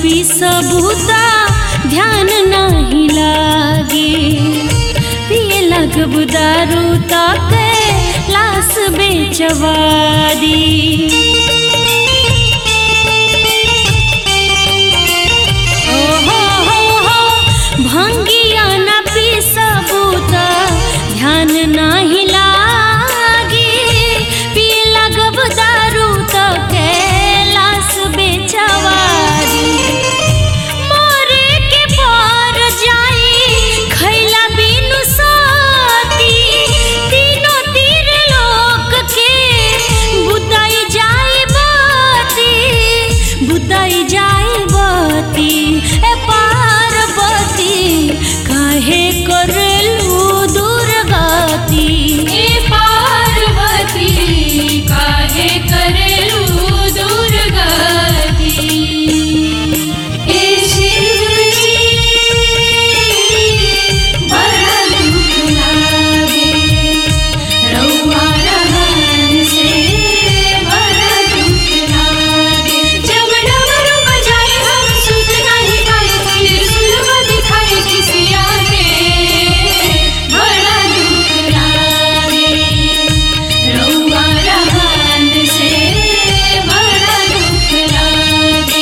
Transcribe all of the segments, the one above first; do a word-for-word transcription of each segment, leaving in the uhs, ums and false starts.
पी सबूता ध्यान नहीं लागे, पिए लगब दारू ताके लाश बेचवादी। ओहो हो हो भंगिया न पी सबूता ध्यान नहीं लागे, पिए लगब दारू ताके लाश बेचवादी। मोरे के पार जाई खैला बिनु साथी, तीनों तीर लोक के बुदाई जाई बाती, बुदाई जाई बाती। ए पार्वती काहे करलू दुर्गति, हे पार्वती काहे करलू दुर्गति। हे शिवजी बड़ा दुख लागे, रउआ रहन से बड़ा दुख लागे। जब डमरू बजाए हम सुध नहीं पाए, त्रिशूलवा दिखाए किसिया के बड़ा दुख लागे, रउआ रहन से बड़ा दुख लागे।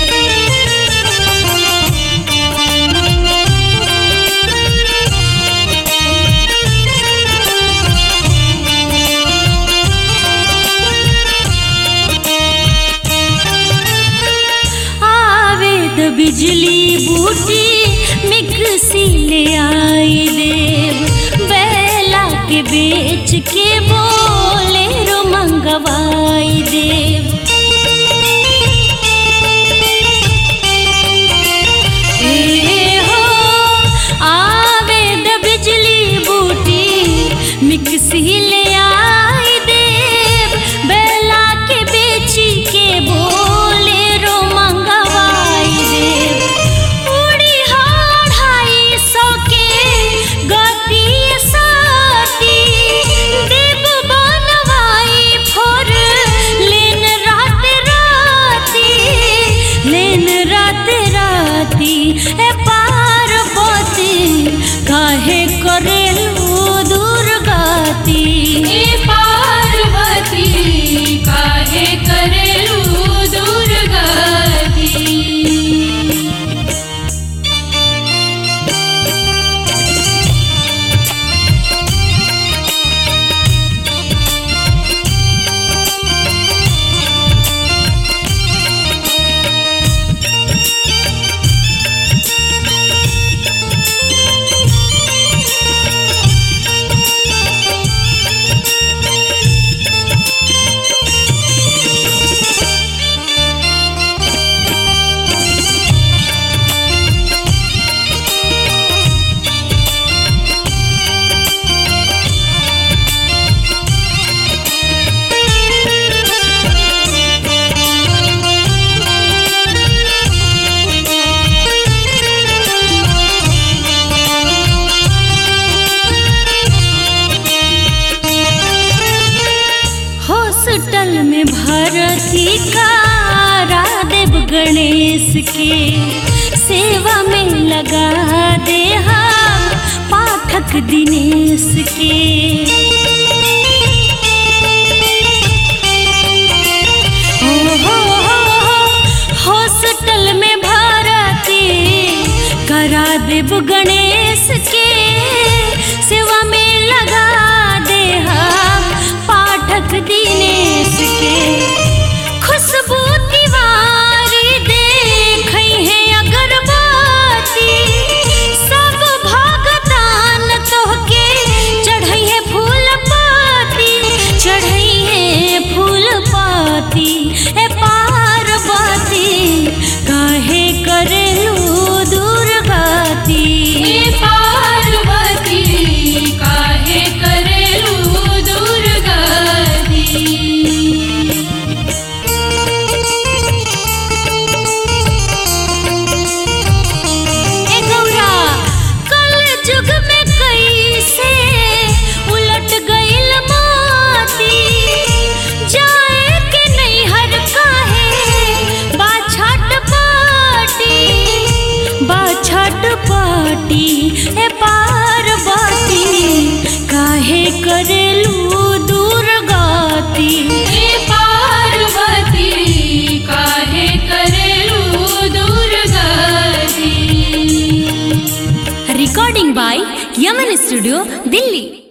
आवेद बिजली बूटी मिक्सी ले आई देव, बैला के बेच के बोले रो मंगवाई देव। ए हो आवेद बिजली बूटी मिक्सी ले आई देव, बैला के बेची के बोले रो मंगवाई देव। उड़ी हो ढाई सौ के गति साथी, देव बनवाई फोर लेन रात राती, लेन रात राती। ए पार्वती काहे करेलू दुर्गति, हे पार्वती काहे करलू दुर्गति। हॉस्टल में भर्ती करा देव गणेश के, सेवा में लगा दे हम पाठक दिनेश के। ओ हो हो हो हॉस्टल में भर्ती करा देव गणेश के, सेवा में लगा दे हम पाठक दिनेश के। खुशबू तिवारी देखई है अगरबत्ती, सब भगतान तोहके चढ़ई है फूल पाती, चढ़ई है फूल पाती। ए पार्वती काहे करेलू दुर्गति, हे स्टूडियो, दिल्ली।